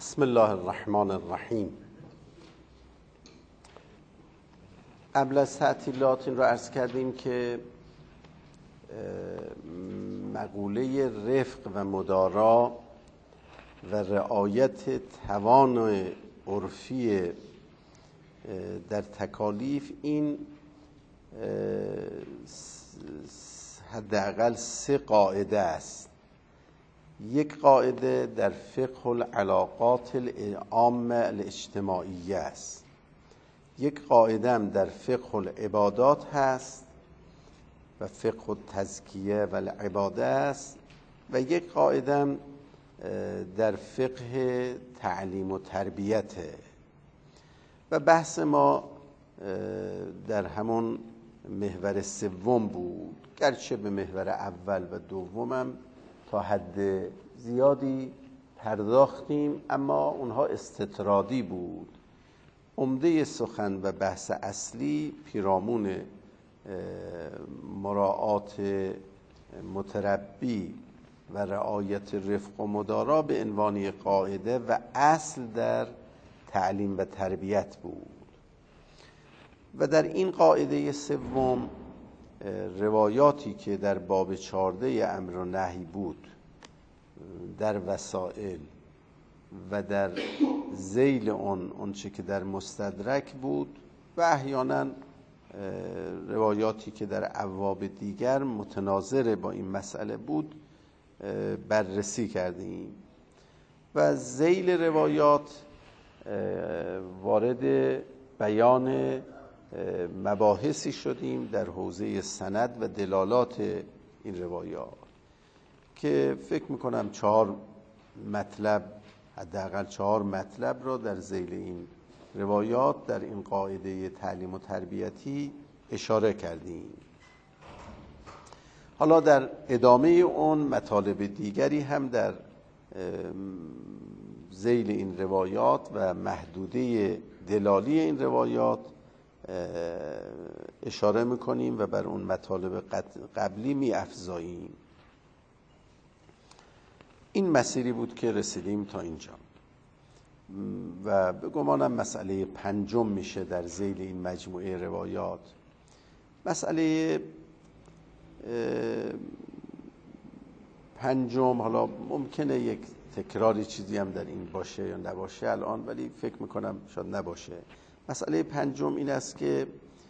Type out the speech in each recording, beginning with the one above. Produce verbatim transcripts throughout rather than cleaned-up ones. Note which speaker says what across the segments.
Speaker 1: بسم الله الرحمن الرحیم. قبل از تعطیلات این رو عرض کردیم که مقوله رفق و مدارا و رعایت توان عرفی در تکالیف این حداقل سه قاعده است. یک قاعده در فقه العلاقات العامه الاجتماعیه است، یک قاعده هم در فقه العبادات هست و فقه التزکیه و العباده است و یک قاعده هم در فقه تعلیم و تربیته. و بحث ما در همون محور سوم بود، گرچه به محور اول و دومم تا حد زیادی پرداختیم اما اونها استطرادی بود. عمده سخن و بحث اصلی پیرامون مراعات متربی و رعایت رفق و مدارا به عنوان قاعده و اصل در تعلیم و تربیت بود. و در این قاعده سوم روایاتی که در باب چهارده امر و نهی بود، در وسائل و در ذیل اون اونچه که در مستدرک بود و احیانا روایاتی که در ابواب دیگر متناظر با این مسئله بود بررسی کردیم. و ذیل روایات وارد بیان مباحثی شدیم در حوزه سند و دلالات این روایات که فکر میکنم چهار مطلب، حداقل چهار مطلب را در ذیل این روایات در این قاعده تعلیم و تربیتی اشاره کردیم. حالا در ادامه اون مطالب دیگری هم در ذیل این روایات و محدوده دلالی این روایات اشاره میکنیم و بر اون مطالب قبلی میافزاییم. این مسیری بود که رسیدیم تا اینجا و به گمانم مسئله پنجم میشه در ذیل این مجموعه روایات. مسئله پنجم، حالا ممکنه یک تکراری چیزی هم در این باشه یا نباشه الان، ولی فکر میکنم شاید نباشه. مسئله پنجم این است که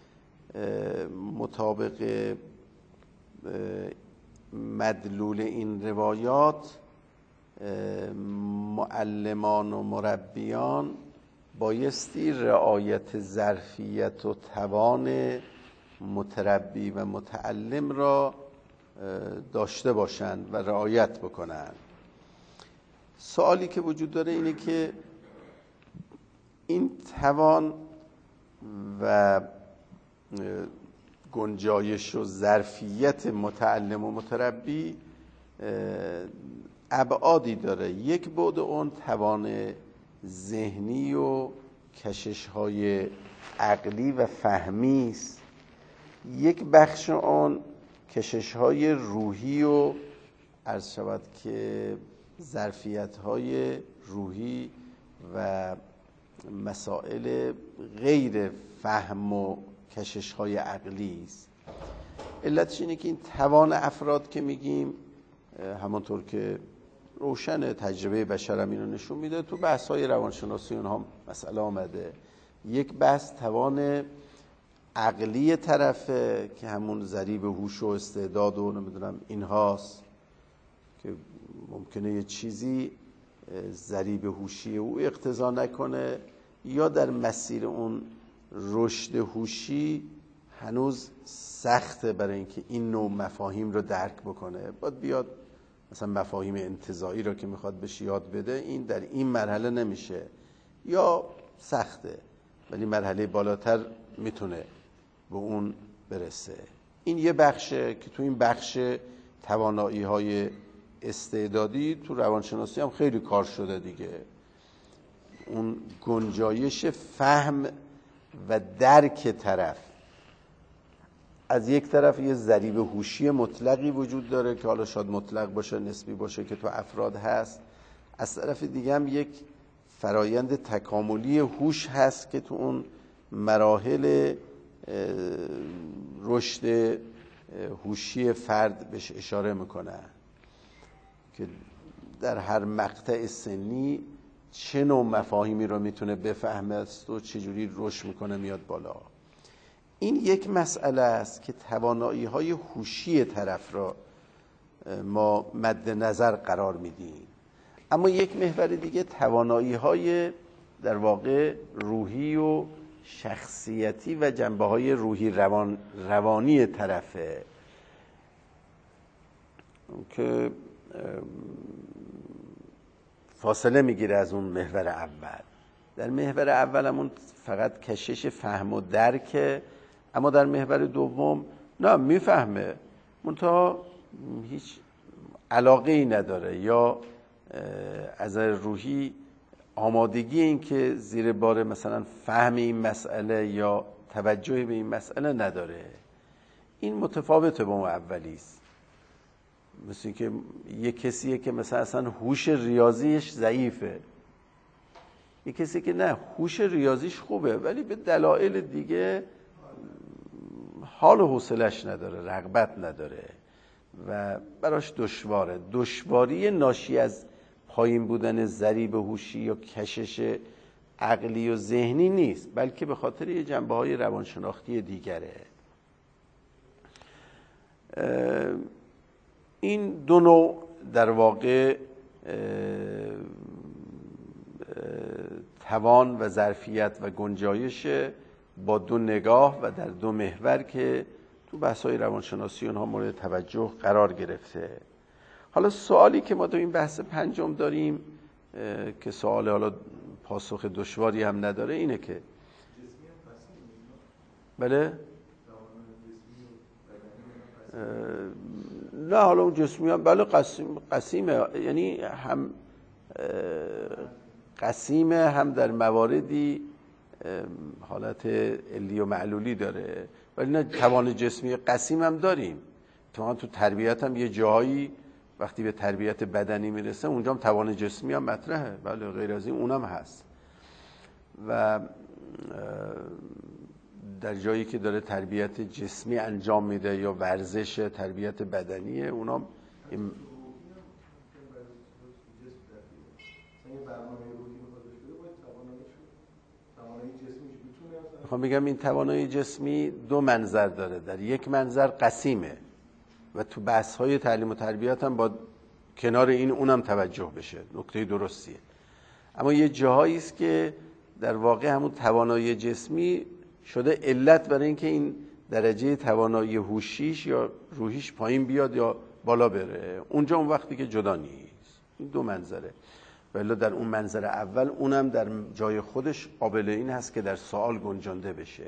Speaker 1: مطابق مدلول این روایات معلمان و مربیان بایستی رعایت ظرفیت و توان متربی و متعلم را داشته باشند و رعایت بکنند. سوالی که وجود داره اینه که این توان و گنجایش و ظرفیت متعلم و متربی ابعادی داره. یک بعد اون توان ذهنی و کشش‌های عقلی و فهمی است، یک بخش اون کشش‌های روحی و عرض شود که ظرفیت‌های روحی و مسائل غیر فهم و کشش‌های عقلی است. علتش اینه که این توان افراد که میگیم همونطور که روشن تجربه بشر هم اینو نشون میده، تو بحث‌های روانشناسی اونها مسئله آمده. یک بحث توان عقلی طرفه که همون ضریب هوش و استعداد و نمیدونم اینهاست که ممکنه یه چیزی ضریب هوشی او اقتضا نکنه یا در مسیر اون رشد هوشی هنوز سخته برای اینکه این نوع مفاهیم رو درک بکنه. باید بیاد مثلا مفاهیم انتزاعی رو که میخواد بهش یاد بده، این در این مرحله نمیشه یا سخته، ولی مرحله بالاتر میتونه به اون برسه. این یه بخشه که تو این بخش توانایی های استعدادی تو روانشناسی هم خیلی کار شده دیگه. اون گنجایش فهم و درک طرف، از یک طرف یه ضریب هوشی مطلقی وجود داره که حالا شاید مطلق باشه نسبی باشه که تو افراد هست، از طرف دیگه هم یک فرایند تکاملی هوش هست که تو اون مراحل رشد هوشی فرد بهش اشاره میکنه که در هر مقطع سنی چه نوع مفاهیمی رو میتونه بفهمه است و چجوری رشد میکنه میاد بالا. این یک مسئله است که توانایی های هوشی طرف را ما مد نظر قرار میدیم. اما یک محور دیگه توانایی های در واقع روحی و شخصیتی و جنبه های روحی روان روانی طرفه که فاصله میگیره از اون محور اول. در محور اول همون فقط کشش فهم و درکه، اما در محور دوم نه میفهمه منتها هیچ علاقه ای نداره یا از روحی آمادگی این که زیر بار مثلا فهم این مسئله یا توجه به این مسئله نداره. این متفاوته با اون اولیست. مثل این که یک کسیه که مثلا اصلا هوش ریاضیش ضعیفه، یک کسی که نه هوش ریاضیش خوبه ولی به دلایل دیگه حال و حوصله‌اش نداره، رغبت نداره و براش دشواره. دشواری ناشی از پایین بودن ضریب هوشی یا کشش عقلی و ذهنی نیست، بلکه به خاطر یه جنبه‌های روانشناختی دیگره. این دو نوع در واقع توان و ظرفیت و گنجایش با دو نگاه و در دو محور که تو بحث‌های روانشناسی اونها مورد توجه قرار گرفته. حالا سوالی که ما تو این بحث پنجم داریم که سوال حالا پاسخ دشواری هم نداره اینه که بله نه حالا اون جسمی هم بله قسیم قسیمه، یعنی هم قسیمه هم در مواردی حالت علی و معلولی داره، ولی نه توان جسمی قسیم هم داریم. تو تو تربیت هم یه جایی وقتی به تربیت بدنی میرسه اونجا هم توان جسمی هم مطرحه، بله غیر از این اونم هست. و در جایی که داره تربیت جسمی انجام میده یا ورزش تربیت بدنیه اونام این میخوام میگم این توانایی جسمی دو منظر داره. در یک منظر قسیمه و تو بحث‌های تعلیم و تربیت هم با کنار این اونم توجه بشه، نکته درستیه. اما یه جاهایی است که در واقع همون توانایی جسمی شده علت برای اینکه این درجه توانایی هوشیش یا روحیش پایین بیاد یا بالا بره. اونجا اون وقتی که جدا نیست. این دو منظره. ولی در اون منظر اول اونم در جای خودش قابل این هست که در سوال گنجانده بشه.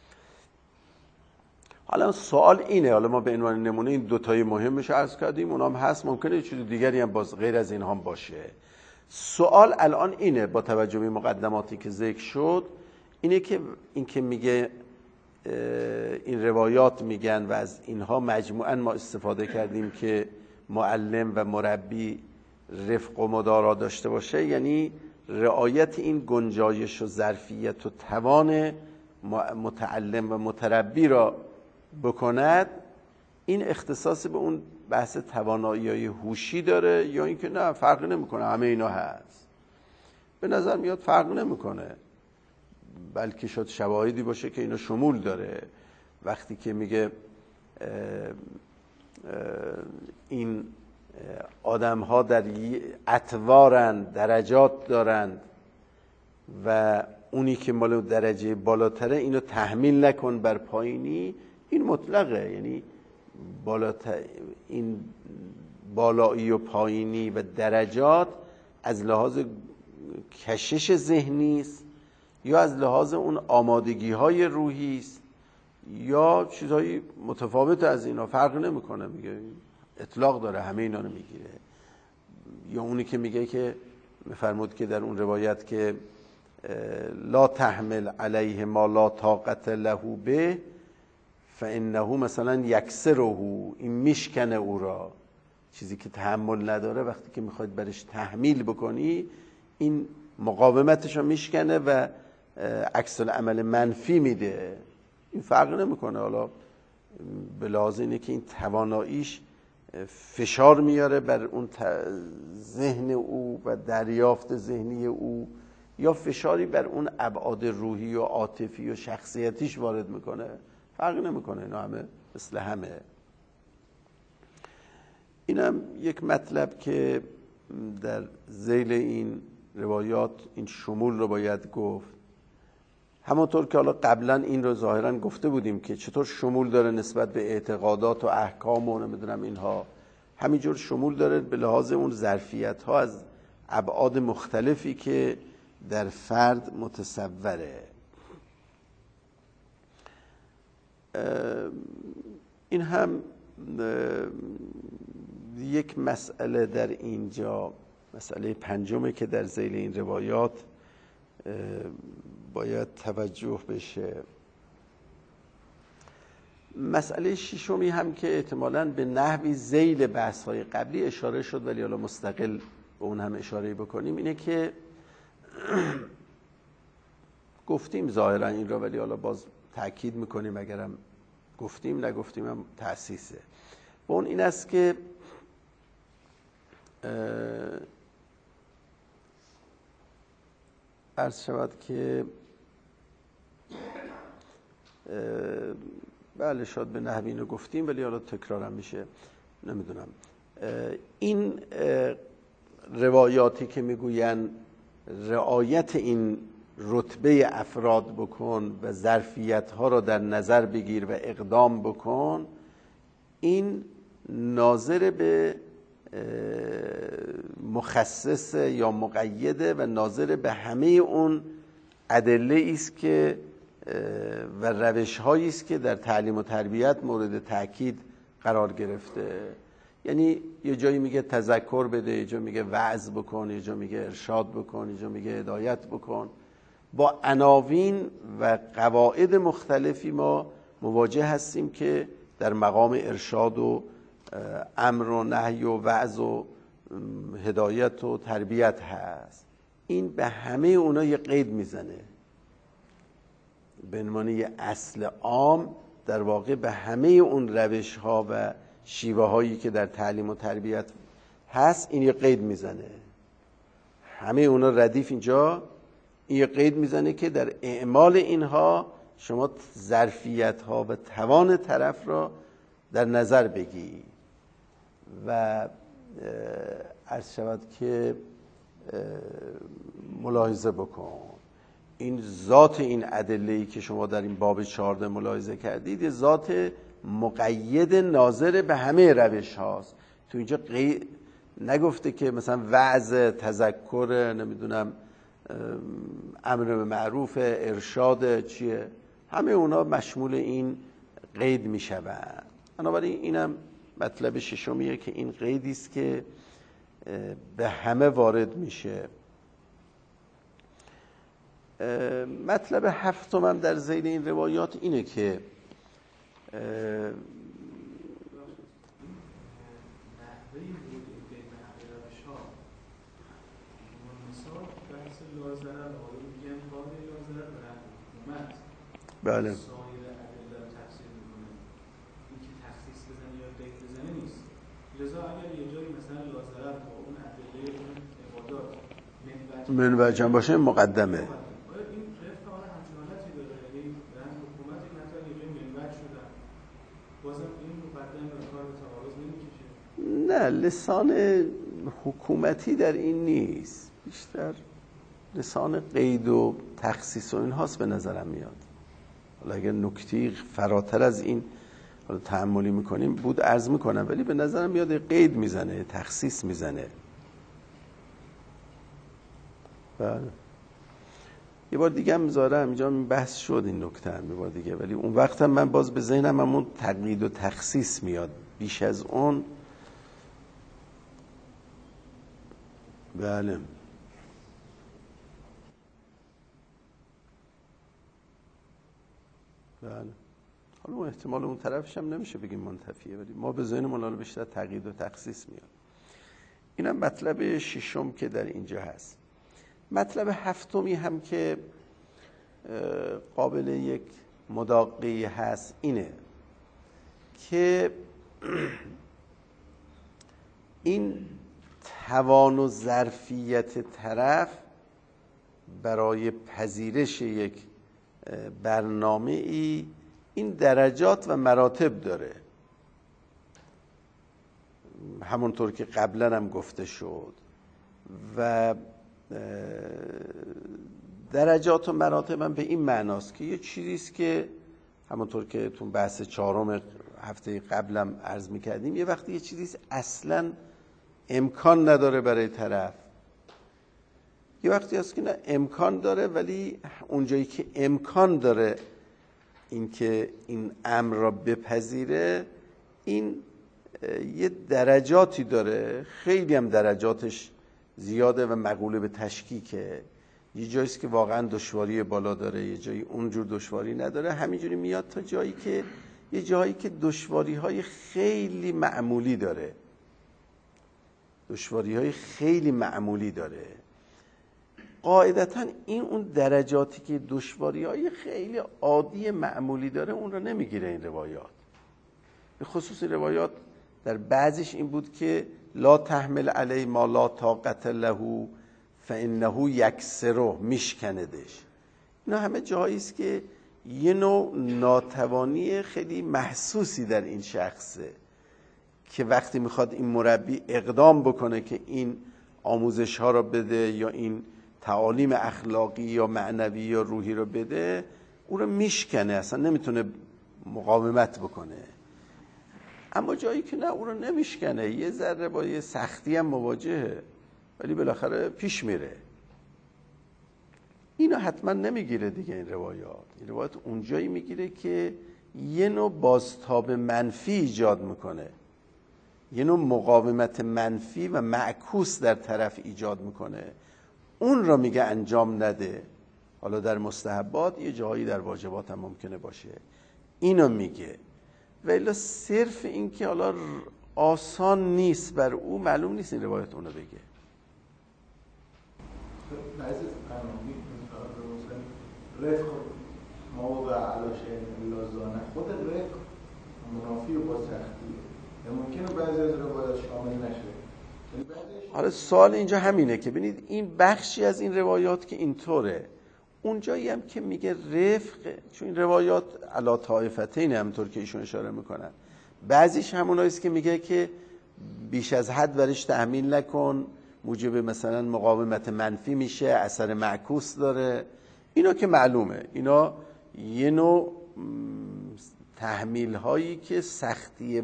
Speaker 1: حالا سوال اینه، حالا ما به عنوان نمونه این دو تای مهمش عرض کردیم، اونام هست، ممکنه یه چیز دیگری هم باز غیر از این هم باشه. سوال الان اینه با توجه به مقدماتی که ذکر شد، اینه که این که میگه این روایات میگن و از اینها مجموعاً ما استفاده کردیم که معلم و مربی رفق و مدارا داشته باشه، یعنی رعایت این گنجایش و ظرفیت و توان متعلم و متربی را بکند. این اختصاص به اون بحث توانایی هوشی داره یا اینکه نه فرق نمیکنه همه اینا هست؟ به نظر میاد فرق نمیکنه، بلکه شاید شواهدی باشه که اینو شمول داره. وقتی که میگه اه اه این آدم ها در اطوارند، درجات دارند و اونی که مال درجه بالاتره اینو تحمیل نکن بر پایینی، این مطلقه. یعنی بالاتر این بالایی و پایینی و درجات از لحاظ کشش ذهنی است یا از لحاظ اون آمادگی های روحی است یا چیزهای متفاوت از اینا، فرق نمیکنه. میگه اطلاق داره، همه اینا رو میگیره. یا اونی که میگه که میفرمود که در اون روایت که لا تحمل علیه ما لا طاقت له به فانه مثلا یکسره، این میشکنه او را. چیزی که تحمل نداره وقتی که میخواید برش تحمیل بکنی این مقاومتش رو میشکنه و عکس العمل منفی میده. این فرق نمیکنه حالا به لحاظ اینه که این تواناییش فشار میاره بر اون ذهن او و دریافت ذهنی او، یا فشاری بر اون ابعاد روحی و عاطفی و شخصیتیش وارد میکنه. فرق نمیکنه، اینا همه مثل همه. اینم یک مطلب که در ذیل این روایات این شمول رو باید گفت. همونطور که حالا قبلا این رو ظاهرا گفته بودیم که چطور شمول داره نسبت به اعتقادات و احکام و نمیدونم اینها، همینجور شمول داره به لحاظ اون ظرفیت ها از ابعاد مختلفی که در فرد متصوره. این هم یک مسئله در اینجا، مسئله پنجمه که در ذیل این روایات باید توجه بشه. مسئله ششمی هم که احتمالاً به نحوی ذیل بحث‌های قبلی اشاره شد ولی حالا مستقل به اون هم اشاره بکنیم، اینه که گفتیم ظاهرا این را، ولی حالا باز تأکید میکنیم، اگرم گفتیم نگفتیم هم تأسیسه. و اون این است که عرض شود که بله شاید به نحوی اینو گفتیم ولی حالا تکرارم میشه، نمیدونم. این روایاتی که میگوین رعایت این رتبه افراد بکن و ظرفیت ها را در نظر بگیر و اقدام بکن، این ناظر به مخصص یا مقیده و ناظر به همه اون ادله است که و روش هایی است که در تعلیم و تربیت مورد تاکید قرار گرفته. یعنی یه جایی میگه تذکر بده، یه جا میگه وعظ بکن، یه جا میگه ارشاد بکن، یه جا میگه هدایت بکن. با عناوین و قواعد مختلفی ما مواجه هستیم که در مقام ارشاد و امر و نهی و وعظ و هدایت و تربیت هست. این به همه اونا یه قید میزنه، به عنوان یه اصل عام در واقع به همه اون روش ها و شیوه هایی که در تعلیم و تربیت هست این یه قید میزنه. همه اونا ردیف اینجا این یه قید میزنه که در اعمال اینها شما ظرفیت ها و توان طرف را در نظر بگی و عرض شود که ملاحظه بکن. این ذات این ادله‌ای که شما در این باب چهارده ملاحظه کردید ذات مقید ناظر به همه روش هاست. تو اینجا قید نگفته که مثلا وعظ، تذکر، نمیدونم امر به معروف، ارشاد چیه، همه اونا مشمول این قید میشوند. بنابراین اینم مطلب ششمیه که این قیدی است که به همه وارد میشه. مطلب هفتم هم در ذیل این روایات اینه که بله
Speaker 2: لذا اگر یه جایی مثلا لازرت با اون ادله عبادات
Speaker 1: منوجم باشه مقدمه.
Speaker 2: این رفع آن همچنانتی داره، یعنی در حکومت این حتی یه جایی منوج شدن بازم این مقدم به کار به تعارض نمیکشه؟
Speaker 1: نه، لسان حکومتی در این نیست، بیشتر لسان قید و تخصیص و این هاست به نظرم میاد. حالا اگر نکتی فراتر از این حالا تأملی میکنیم بود عرض میکنم، ولی به نظرم میاد قید میزنه، تخصیص میزنه. بله یه بار دیگه هم میذارم اینجا بحث شد این نکته هم یه بار دیگه، ولی اون وقت هم من باز به ذهنم همون تقیید و تخصیص میاد بیش از اون. بله بله حالا اون احتمال اون طرفش هم نمیشه بگیم منتفیه، ولی ما به ذهنمون حالا بیشتر تقیید و تخصیص میاد. اینم مطلب ششم که در اینجا هست. مطلب هفتمی هم که قابل یک مداقی هست اینه که این توان و ظرفیت طرف برای پذیرش یک برنامه ای این درجات و مراتب داره. همونطور که قبلا هم گفته شد و درجات و مراتب هم به این معناست که یه چیزیست که همونطور که تو بحث چهارم هفته قبلم عرض میکردیم، یه وقتی یه چیزیست اصلا امکان نداره برای طرف، یه وقتی هست که نه امکان داره ولی اونجایی که امکان داره اینکه این امر را بپذیره این یه درجاتی داره، خیلی هم درجاتش زیاده و مقوله به تشکیکه. یه جاییست که واقعا دشواری بالا داره، یه جایی اونجور دشواری نداره، همینجوری میاد تا جایی که یه جایی که دشواری های خیلی معمولی داره، دشواری های خیلی معمولی داره. قاعدتا این اون درجاتی که دشواری های خیلی عادی معمولی داره اون رو نمیگیره این روایات. به خصوص روایات در بعضیش این بود که لا تحمل علی ما لا طاقت له فانه یکسره، میشکندش. اینا همه جاییست که یه نوع ناتوانی خیلی محسوسی در این شخصه که وقتی میخواد این مربی اقدام بکنه که این آموزش ها رو بده یا این تعالیم اخلاقی یا معنوی یا روحی رو بده، او رو میشکنه، اصلا نمیتونه مقاومت بکنه. اما جایی که نه، او رو نمیشکنه، یه ذره با یه سختی هم مواجهه ولی بالاخره پیش میره. اینو حتما نمیگیره دیگه این روایات. این روایات اونجایی میگیره که یه نوع بازتاب منفی ایجاد میکنه، یه نوع مقاومت منفی و معکوس در طرف ایجاد میکنه، اون را میگه انجام نده. حالا در مستحبات، یه جایی در واجبات هم ممکنه باشه، اینو میگه. ولی صرف این که حالا آسان نیست بر او، معلوم نیست این روایت اونو بگه.
Speaker 3: بعضی قنامی رفق موضع علاشه اللازانه، خود رفق منافی و با سختیه، ممکنه بعضی از روایات شامل نشه.
Speaker 1: حالا سوال اینجا همینه که ببینید این بخشی از این روایات که اینطوره، اونجایی هم که میگه رفق، چون این روایات علا طائفتین همونطور که ایشون اشاره میکنن، بعضیش هموناییست که میگه که بیش از حد برش تحمیل نکن، موجب مثلا مقاومت منفی میشه، اثر معکوس داره. اینا که معلومه، اینا یه نوع تحمیل هایی که سختی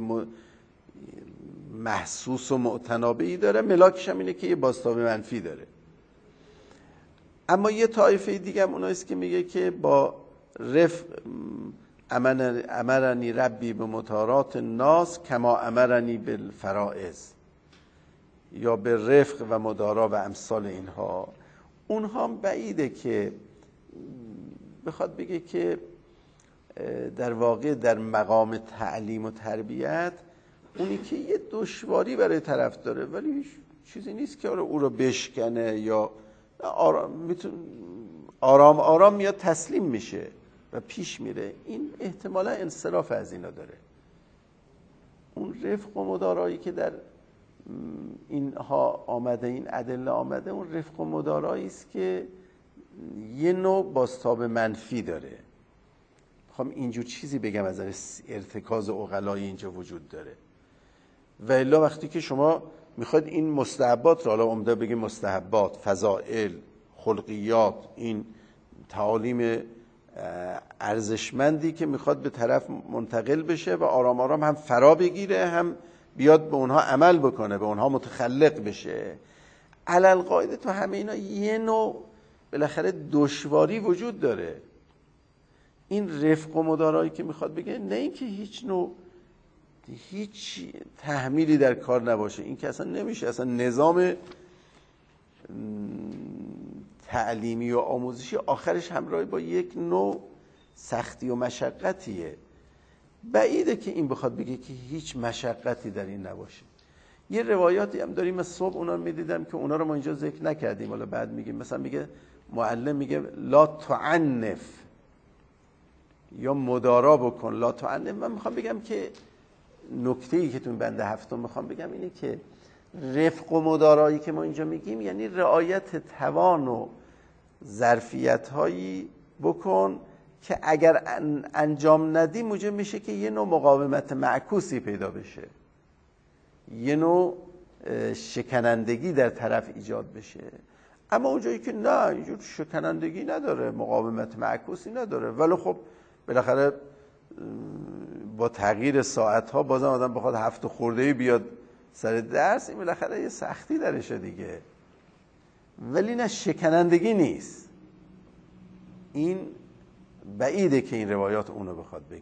Speaker 1: محسوس و معتنابهی داره، ملاکش هم اینه که یه بازتاب منفی داره. اما یه طایفه دیگه هم اوناییست که میگه که با رفق امرنی ربی به مطارات الناس کما امرنی بالفرائض، یا به رفق و مدارا و امثال اینها. اونها بعیده که بخواد بگه که در واقع در مقام تعلیم و تربیت اونی که یه دشواری برای طرف داره ولی هیچ چیزی نیست که او رو بشکنه، یا آرام میتونه آرام آرام میاد تسلیم میشه و پیش میره. این احتمالا انصراف از اینا داره. اون رفق و مدارایی که در اینها آمده، این ادله آمده، اون رفق و مدارایی است که یه نوع بازتاب منفی داره. میخوام اینجور چیزی بگم از ارتکاز عقلای اینجا وجود داره. و الا وقتی که شما میخواید این مستحبات رو، حالا عمده بگیم مستحبات، فضائل، خلقیات، این تعالیم ارزشمندی که میخواد به طرف منتقل بشه و آرام آرام هم فرا بگیره، هم بیاد به اونها عمل بکنه، به اونها متخلق بشه، علل قاعده تو همه اینا یه نوع بالاخره دشواری وجود داره. این رفق و مدارایی که میخواد بگه، نه اینکه هیچ نوع هیچ تحمیلی در کار نباشه، این که اصلا نمیشه. اصلا نظام تعلیمی و آموزشی آخرش همراه با یک نوع سختی و مشقتیه. بعیده که این بخواد بگه که هیچ مشقتی در این نباشه. یه روایاتی هم داریم از صبح اونا رو میدیدم که اونا رو ما اینجا ذکر نکردیم، حالا بعد میگیم، مثلا میگه معلم میگه لا تعنف یا مدارا بکن لا تعنف. من میخوام بگم که نکته‌ای که تو بنده هفتم میخوام بگم اینه که رفق و مدارایی که ما اینجا میگیم یعنی رعایت توان و ظرفیت‌هایی بکن که اگر انجام ندی موجب میشه که یه نوع مقاومت معکوسی پیدا بشه، یه نوع شکنندگی در طرف ایجاد بشه. اما اونجایی که نه اینجور شکنندگی نداره، مقاومت معکوسی نداره، ولی خب بالاخره با تغییر ساعت‌ها بازم آدم بخواد هفت خورده‌ای بیاد سر درس، این بالاخره یه سختی درشه دیگه. ولی نه شکنندگی نیست. این بعیده که این روایات اونو بخواد بگه.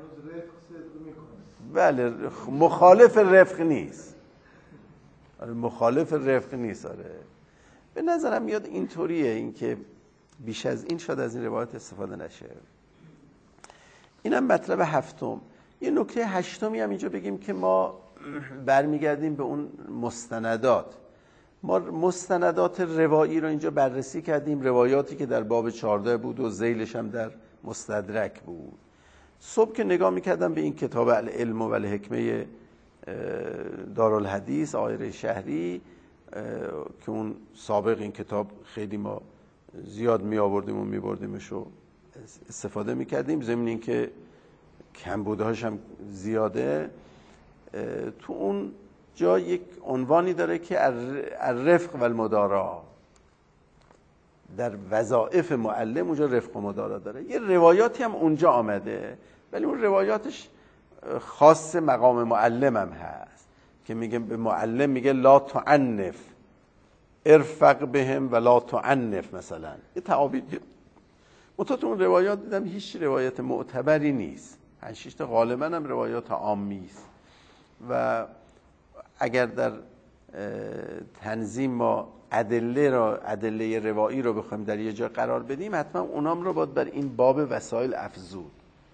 Speaker 1: بله مخالف رفق نیست. آره مخالف رفق نیست. آره به نظرم میاد اینطوریه، این که بیش از این شاید از این روایات استفاده نشه. اینم مطلب هفتم. یه نکته هشتمی هم اینجا بگیم که ما برمیگردیم به اون مستندات. ما مستندات روایی رو اینجا بررسی کردیم، روایاتی که در باب چهارده بود و ذیلش هم در مستدرک بود. صبح که نگاه میکردم به این کتاب العلم و الحکمه دارالحدیث آقای شهری که اون سابق این کتاب خیلی ما زیاد می آوردیم و می بردیمش و استفاده می کردیم، ضمن این که کمبودهاش هم زیاده. تو اون جا یک عنوانی داره که الرفق و المدارا، در وظایف معلم اونجا رفق و مدارا داره. یه روایاتی هم اونجا آمده ولی اون روایاتش خاص مقام معلم هم هست که میگه به معلم میگه لا تعنف ارفق بهم و لا تعنف مثلا. یه تعابیر متأ اون روایات دیدم هیچ روایت معتبری نیست، پنج شش تا غالبا هم روایات عامی است و اگر در تنظیم ما ادله را ادله روایی رو بخوایم در یه جا قرار بدیم حتما اونام رو باید بر این باب وسایل افزود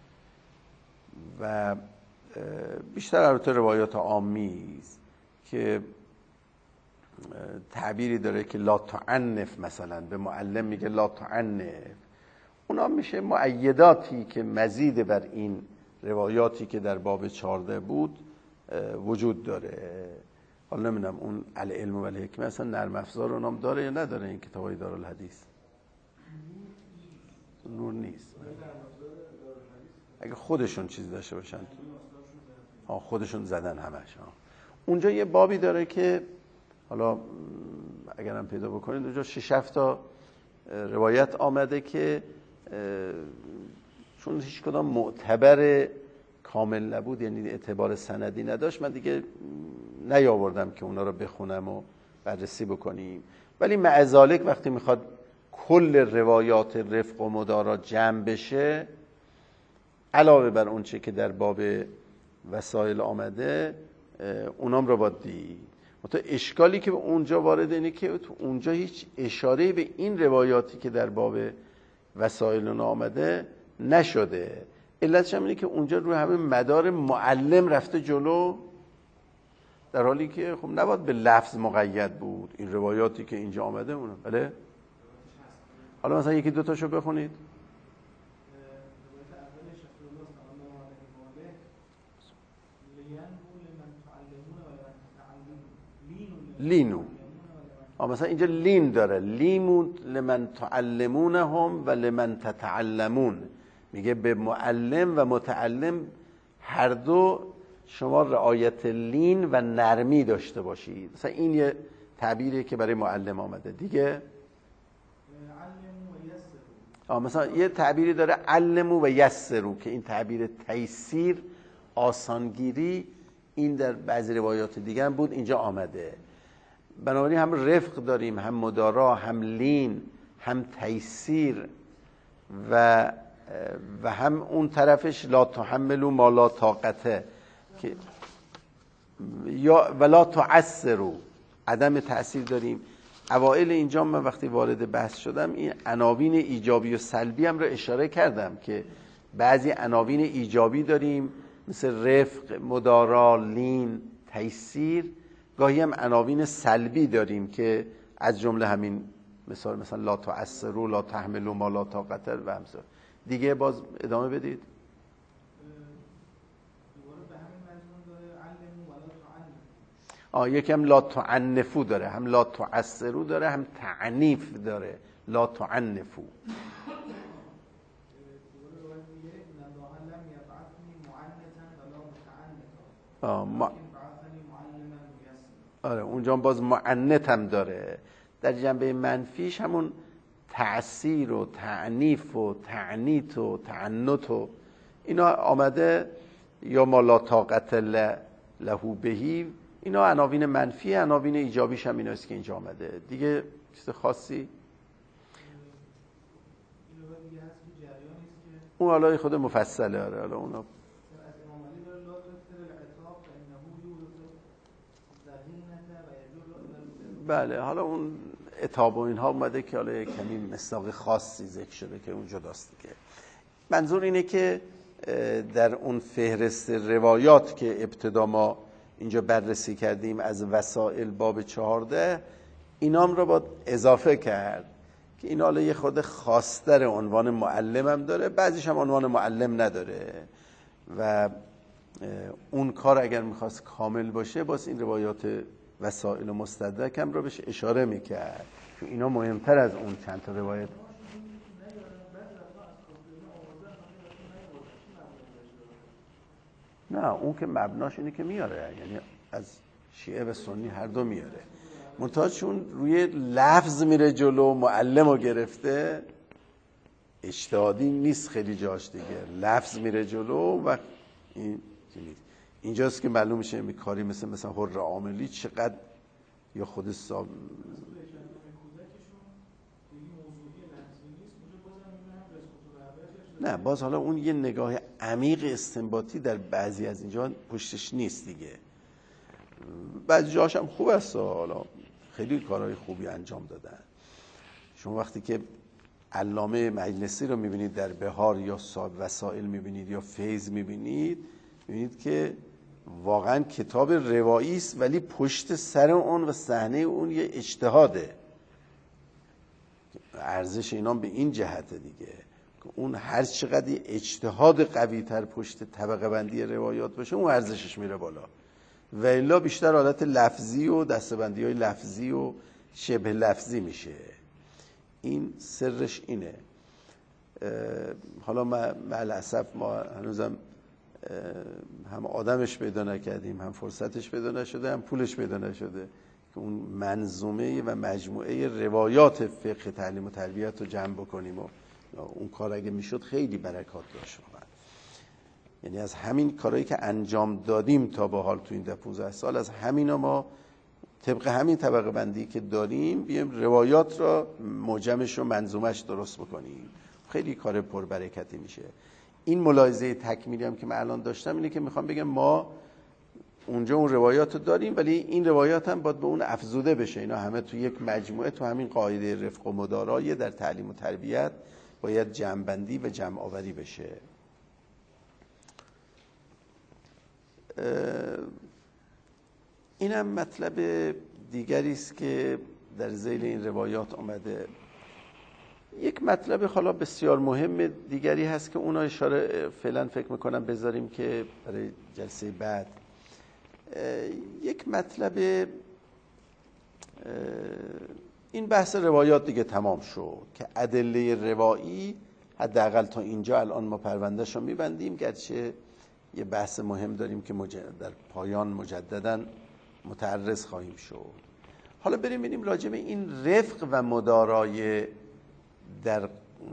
Speaker 1: و بیشتر البته روایات عامی است که تعبیری داره که لا تعنف، مثلا به معلم میگه لا تعنف. اونا میشه مؤیداتی که مزید بر این روایاتی که در باب چهارده بود وجود داره. حالا نمیدونم اون العلم و الحکمه اصلا نرم افزار اونام داره یا نداره این کتابای دارالحدیث؟ نور نیست. اگه خودشون چیز داشته باشن ها خودشون زدن همش ها. اونجا یه بابی داره که حالا اگرم پیدا بکنید اونجا شش هفت تا روایت آمده که چون هیچ کدام معتبر کامل نبود، یعنی اعتبار سندی نداشت، من دیگه نیاوردم که اونا رو بخونم و بررسی بکنیم. ولی معذالک وقتی میخواد کل روایات رفق و مدارا جمع بشه علاوه بر اون چه که در باب وسایل آمده اونام رو باید دید. مثلا اشکالی که به اونجا وارد اینه که تو اونجا هیچ اشاره به این روایاتی که در باب وسایل آمده نشده. علتش هم اینه که اونجا روی همه مدار معلم رفته جلو، در حالی که خب نباید به لفظ مقید بود این روایاتی که اینجا آمده اونم. بله حالا مثلا یکی دو تاشو بخونید. لینو آه مثلا اینجا لین داره، لیمون لمن تعلمونهم و لمن تتعلمون، میگه به معلم و متعلم هر دو شما رعایت لین و نرمی داشته باشید. مثلا این یه تعبیری که برای معلم آمده دیگه. آه مثلا یه تعبیری داره علمو و یسرو که این تعبیر تیسیر، آسانگیری، این در بعضی روایات دیگه هم بود اینجا آمده. بنابراین هم رفق داریم، هم مدارا، هم لین، هم تیسیر و و هم اون طرفش لا تحملوا ما لا طاقته که یا ولا تعسروا، عدم تأثیر داریم. اوائل اینجا من وقتی وارد بحث شدم این عناوین ایجابی و سلبی هم رو اشاره کردم که بعضی عناوین ایجابی داریم مثل رفق، مدارا، لین، تیسیر گاهی هم عناوین سلبی داریم که از جمله همین مثال مثلا لا تعسروا لا تحملوا ما لا طاقت و امثال دیگه. باز ادامه بدید. آه یکم لا تعنفو داره، هم لا تعسرو داره، هم تعنیف داره. لا تعنفو آه ما... آره اونجا باز معنت هم داره. در جنبه منفیش همون تعسیر و تعنیف و تعنیت و تعنت و اینا آمده، یا ما لا طاقت له بهی، اینا عناوین منفی. عناوین ایجابیش هم ایناست که اینجا آمده. دیگه چیز خاصی اون حالا خود مفصله. آره حالا اونا بله حالا اون عتاب و اینها اومده که حالا کمی مصداق خاصی ذکر شده که اونجا داست دیگه. منظور اینه که در اون فهرست روایات که ابتدا ما اینجا بررسی کردیم از وسائل باب چهارده، اینام رو باید اضافه کرد که این حالا یه خود خاص‌تر عنوان معلم هم داره، بعضیش هم عنوان معلم نداره و اون کار اگر میخواست کامل باشه باز این روایات وسائل و مستدرک هم رو بهش اشاره میکرد که اینا مهمتر از اون چند تا روایت. نه اون که مبناش اینه که میاره، یعنی از شیعه و سنی هر دو میاره، منتها چون روی لفظ میره جلو معلم رو گرفته اجتهادی نیست خیلی جاش دیگه، لفظ میره جلو و این اینجاست که معلوم میشه این کاری مثل مثلا حر عاملی چقدر یا خود صاحب نه باز حالا اون یه نگاه عمیق استنباطی در بعضی از اینجا پشتش نیست دیگه. بعضی جاش هم خوب است، حالا خیلی کارهای خوبی انجام دادن. شما وقتی که علامه مجلسی رو میبینید در بهار یا صاحب وسائل میبینید یا فیض میبینید، میبینید که واقعا کتاب روایی است ولی پشت سر اون و صحنه اون یه اجتهاده. ارزش اینا به این جهته دیگه که اون هر چقدر اجتهاد قوی تر پشت طبقه بندی روایات باشه اون ارزشش میره بالا، و الا بیشتر حالت لفظی و دستبندی های لفظی و شبه لفظی میشه. این سرش اینه. حالا معلاسف ما هنوزم هم آدمش پیدا نکردیم، هم فرصتش پیدا نشده، هم پولش پیدا نشده که اون منظومه و مجموعه روایات فقه تعلیم و تربیت رو جمع بکنیم و اون کار اگه میشد خیلی برکات داشت. یعنی از همین کارهایی که انجام دادیم تا به حال تو این ده پونزده سال، از همینا ما طبق همین طبقه بندی که داریم بیایم روایات را موجمش و منظومش درست بکنیم، خیلی کار پربرکتی میشه. این ملاحظه تکمیلی هم که من الان داشتم اینه که میخوام بگم ما اونجا اون روایات رو داریم ولی این روایات هم باید به اون افزوده بشه. اینا همه تو یک مجموعه تو همین قاعده رفق و مدارای در تعلیم و تربیت باید جمع‌بندی و جمع آوری بشه. اینم مطلب دیگری است که در ذیل این روایات آمده. یک مطلب حالا بسیار مهم دیگری هست که اونا اشاره فعلا فکر میکنم بذاریم که برای جلسه بعد. یک مطلب این بحث روایات دیگه تمام شد که ادله روایی حداقل تا اینجا الان ما پروندهش رو میبندیم، گرچه یه بحث مهم داریم که در پایان مجددا متعرض خواهیم شد. حالا بریم ببینیم راجع به این رفق و مدارای در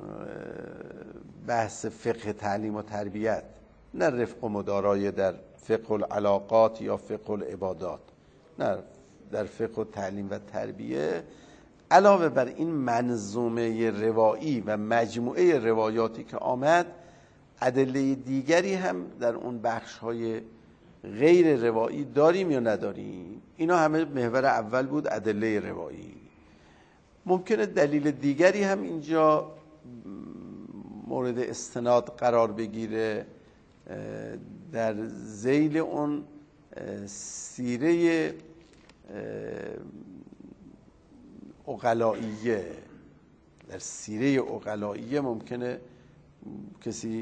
Speaker 1: بحث فقه تعلیم و تربیت، نه رفق و مدارای در فقه العلاقات یا فقه العبادات، نه در فقه تعلیم و تربیه. علاوه بر این منظومه روایی و مجموعه روایاتی که آمد، ادله دیگری هم در اون بخش‌های غیر روایی داریم یا نداریم. اینا همه محور اول بود، ادله روایی. ممکنه دلیل دیگری هم اینجا مورد استناد قرار بگیره در ذیل اون سیره عقلائیه، در سیره عقلائیه ممکنه کسی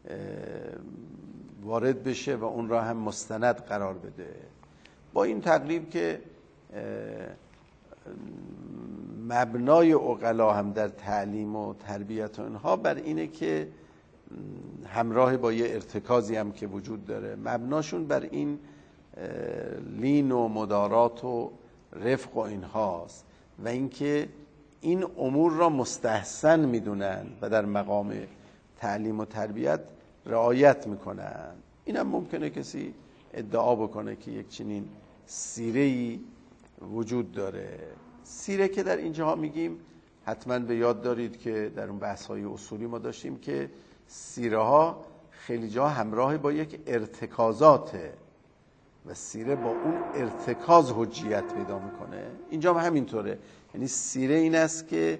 Speaker 1: وارد بشه و اون را هم مستند قرار بده. با این تقریب که مبنای عقلا هم در تعلیم و تربیت و اینها بر اینه که همراه با یه ارتکازی هم که وجود داره، مبناشون بر این لین و مدارات و رفق و اینهاست و اینکه این امور را مستحسن میدونن و در مقام تعلیم و تربیت رعایت میکنن. اینم ممکنه کسی ادعا بکنه که یک چنین سیره‌ای وجود داره. سیره که در اینجاها میگیم حتما به یاد دارید که در اون بحث‌های اصولی ما داشتیم که سیره ها خیلی جا همراه با یک ارتکازاته و سیره با اون ارتکاز حجیت پیدا میکنه. اینجا هم همینطوره، یعنی سیره این است که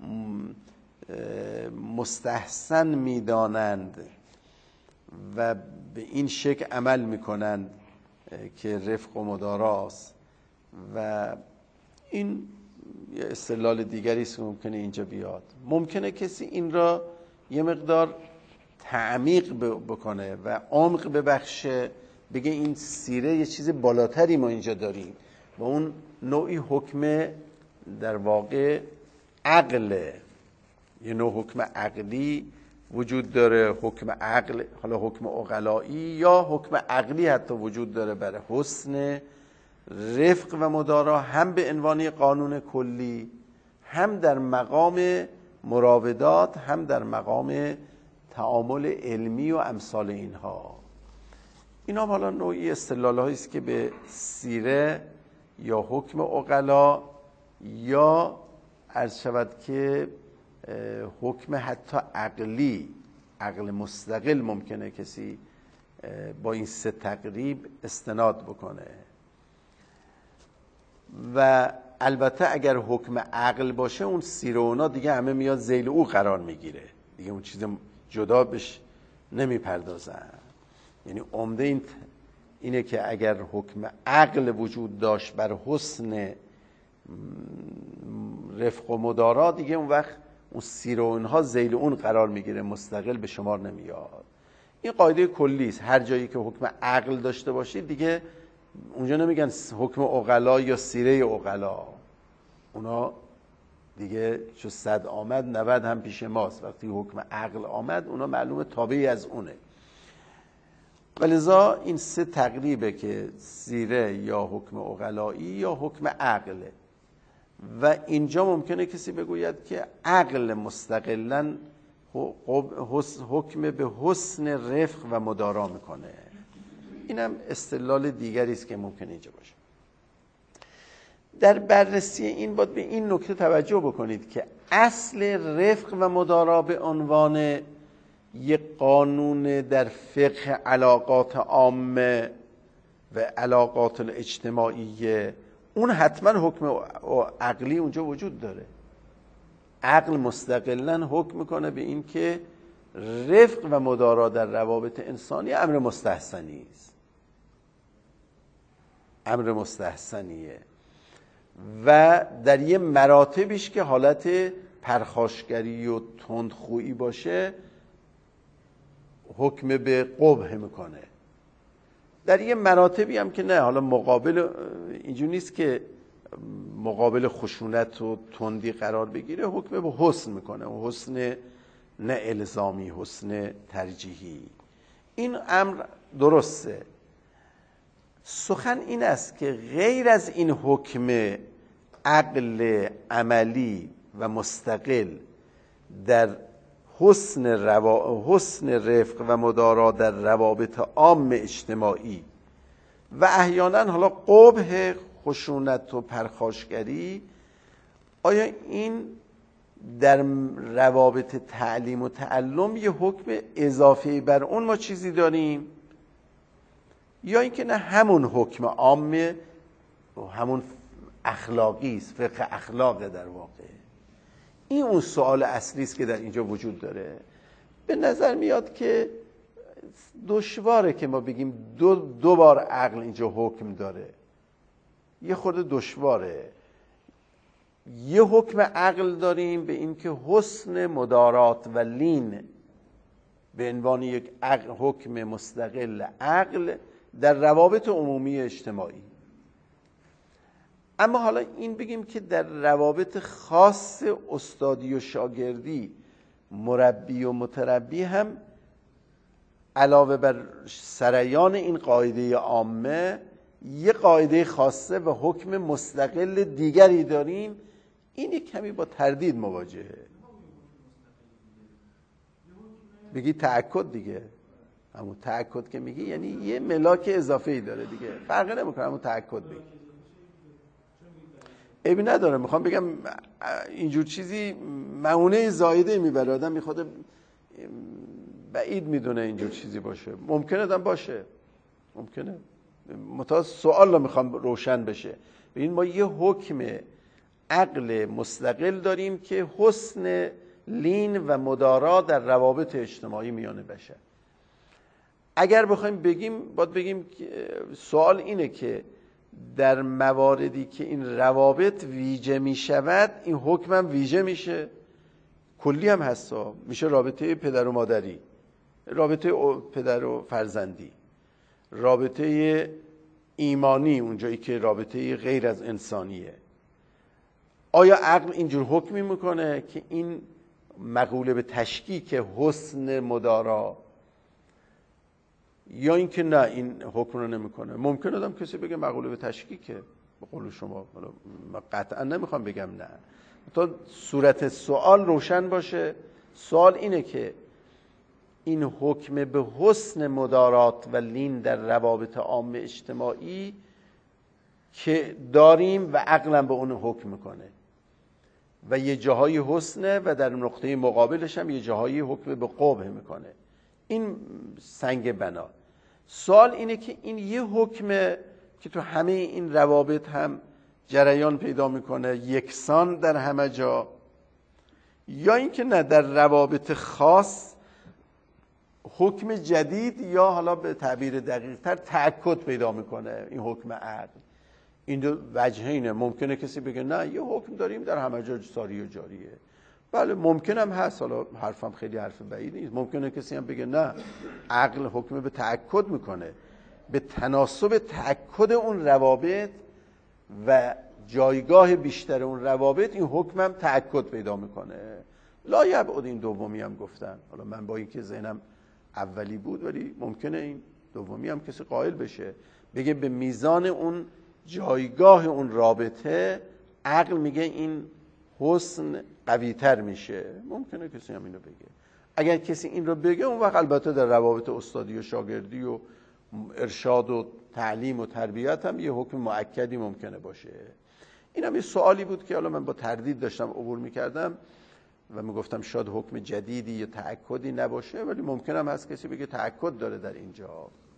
Speaker 1: مستحسن میدانند و به این شکل عمل میکنند که رفق و مداراست و این یه استدلال دیگری است که ممکنه اینجا بیاد. ممکنه کسی این را یه مقدار تعمیق بکنه و عمق ببخشه، بگه این سیره یه چیز بالاتری ما اینجا داریم و اون نوعی حکم در واقع عقله، یه نوع حکم عقلی وجود داره، حکم عقل، حالا حکم عقلایی یا حکم عقلی حتی وجود داره برای حسن رفق و مدارا، هم به عنوان قانون کلی، هم در مقام مراودات، هم در مقام تعامل علمی و امثال اینها. اینا حالا نوعی استدلال‌هایی است که به سیره یا حکم عقلا یا عرض شود که حکم حتی عقلی، عقل مستقل ممکنه کسی با این سه تقریب استناد بکنه. و البته اگر حکم عقل باشه اون سیره اونا دیگه همه میاد ذیل او قرار میگیره، دیگه اون چیز جدا بهش نمیپردازن. یعنی عمده این اینه که اگر حکم عقل وجود داشت بر حسن رفق و مدارا، دیگه اون وقت اون سیره اونها ذیل اون قرار میگیره، مستقل به شمار نمیاد. این قاعده کلی است، هر جایی که حکم عقل داشته باشید دیگه اونجا نمیگن حکم عقلا یا سیره عقلا، اونا دیگه چو صد آمد نود هم پیش ماست. وقتی حکم عقل آمد اونا معلومه تابعی از اونه. ولذا این سه تقریبه که سیره یا حکم عقلایی یا حکم عقله. و اینجا ممکنه کسی بگوید که عقل مستقلاً حکم به حسن رفق و مدارا میکنه. اینم استدلال دیگری است که ممکنه اینجا باشه. در بررسی این باید به این نکته توجه بکنید که اصل رفق و مدارا به عنوان یک قانون در فقه علاقات عامه و علاقات اجتماعیه، اون حتما حکم عقلی اونجا وجود داره. عقل مستقلاً حکم میکنه به این که رفق و مدارا در روابط انسانی امر مستحسنی است، امر مستحسنیه و در یه مراتبیش که حالت پرخاشگری و تندخویی باشه حکم به قبح میکنه. در یه مراتبی هم که نه، حالا مقابل اینجور نیست که مقابل خشونت و تندی قرار بگیره، حکم به حسن میکنه و حسن نه الزامی، حسن ترجیحی. این امر درسته. سخن این است که غیر از این حکم عقل عملی و مستقل در حسن, روا... حسن رفق و مدارا در روابط عام اجتماعی و احیانا حالا قبح خشونت و پرخاشگری، آیا این در روابط تعلیم و تعلم یه حکم اضافی بر اون ما چیزی داریم یا اینکه نه همون حکم عامه و همون اخلاقی است، فقه اخلاقه در واقع؟ این اون سوال اصلی است که در اینجا وجود داره. به نظر میاد که دشواره که ما بگیم دو, دو بار عقل اینجا حکم داره. یه خورده دشواره. یه حکم عقل داریم به این که حسن مدارات و لین به عنوان یک عقل، حکم مستقل عقل در روابط عمومی اجتماعی. اما حالا این بگیم که در روابط خاص استادی و شاگردی، مربی و متربی هم علاوه بر سریان این قاعده عامه یه قاعده خاصه و حکم مستقل دیگری داریم. این یک کمی با تردید مواجهه. بگی تأکد دیگه، همون تأکد که میگی یعنی یه ملاک اضافه‌ای داره دیگه، فرقی نمیکنه، همون تأکد بگی عیبی نداره. میخوام بگم اینجور چیزی معونه زایده میبره، آدم میخواد بعید میدونه اینجور چیزی باشه. ممکنه آدم باشه، ممکنه. متا سوال رو میخوام روشن بشه. ببین ما یه حکم عقل مستقل داریم که حسن لین و مدارا در روابط اجتماعی میان بشر. اگر بخوایم بگیم، باید بگیم سوال اینه که در مواردی که این روابط ویژه میشود، این حکم هم ویژه میشه. کلی هم هستا، میشه رابطه پدر و مادری، رابطه پدر و فرزندی، رابطه ایمانی، اونجایی که رابطه غیر از انسانیه. آیا عقل اینجور حکمی میکنه که این مقوله به تشکیک حسن مدارا، یا اینکه نه این حکم رو نمیکنه؟ ممکن آدم کسی بگه مقوله به تشکیکه، به قول شما. قطعا نمیخوام بگم نه، تا صورت سوال روشن باشه. سوال اینه که این حکم به حسن مدارات و لین در روابط عام اجتماعی که داریم و عقلم به اون حکم میکنه و یه جاهای حسنه و در نقطه مقابلش هم یه جاهای حکم به قبح میکنه. این سنگ بنا. سوال اینه که این یه حکمه که تو همه این روابط هم جریان پیدا میکنه، یکسان در همه جا، یا اینکه نه، در روابط خاص حکم جدید یا حالا به تعبیر دقیق تر تأکد پیدا میکنه این حکم عقل. این دو وجهینه. ممکنه کسی بگه نه یه حکم داریم در همه جا ساری و جاریه. بله ممکنه هم هست، حالا حرفم خیلی حرف بعیدی نیست. ممکنه کسی هم بگه نه، عقل حکم به تأکد میکنه، به تناسب تأکد اون روابط و جایگاه بیشتر اون روابط این حکم هم تأکد پیدا میکنه. لا یبعد، این دومی هم گفتن. حالا من با اینکه ذهنم اولی بود، ولی ممکنه این دومی هم کسی قائل بشه، بگه به میزان اون جایگاه اون رابطه عقل میگه این حسن قوی تر میشه. ممکنه کسی هم اینو بگه. اگر کسی این رو بگه، اون وقت البته در روابط استادی و شاگردی و ارشاد و تعلیم و تربیت هم یه حکم مؤکدی ممکنه باشه. این هم یه سوالی بود که حالا من با تردید داشتم عبور میکردم و میگفتم شاید حکم جدیدی یا تأکدی نباشه، ولی ممکن هم هست کسی بگه تأکد داره در اینجا.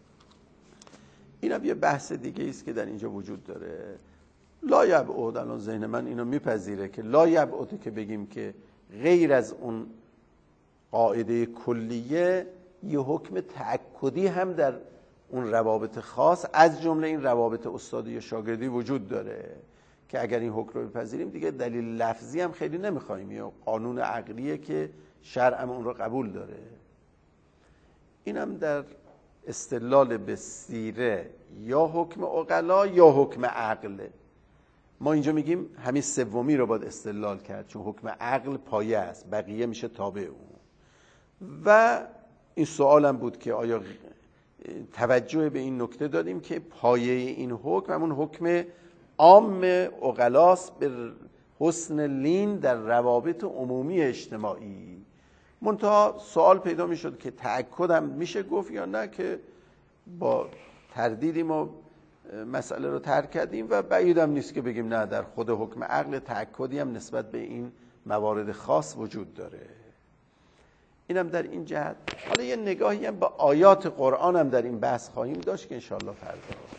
Speaker 1: این هم یه بحث دیگه است که در اینجا وجود داره. لا یبعد، الان ذهن من اینو میپذیره که لا یبعد که بگیم که غیر از اون قاعده کلیه یه حکم تأکدی هم در اون روابط خاص از جمله این روابط استادی و شاگردی وجود داره که اگر این حکم رو بپذیریم دیگه دلیل لفظی هم خیلی نمیخوایم، یا قانون عقلیه که شرع اون رو قبول داره. اینم در استدلال به سیره یا حکم عقلا یا حکم عقل. ما اینجا میگیم همین سومی رو باید استدلال کرد، چون حکم عقل پایه است، بقیه میشه تابع اون. و این سوالم بود که آیا توجه به این نکته دادیم که پایه این حکم همون حکم عام عقلاست به حسن لین در روابط عمومی اجتماعی. منتها سوال پیدا میشد که تأکد هم میشه گفت یا نه، که با تردیدی ما مسئله رو ترک کردیم و بعید هم نیست که بگیم نه، در خود حکم عقل تأکدی هم نسبت به این موارد خاص وجود داره. اینم در این جهت. حالا یه نگاهی هم به آیات قرآن هم در این بحث خواهیم داشت که انشاءالله فردا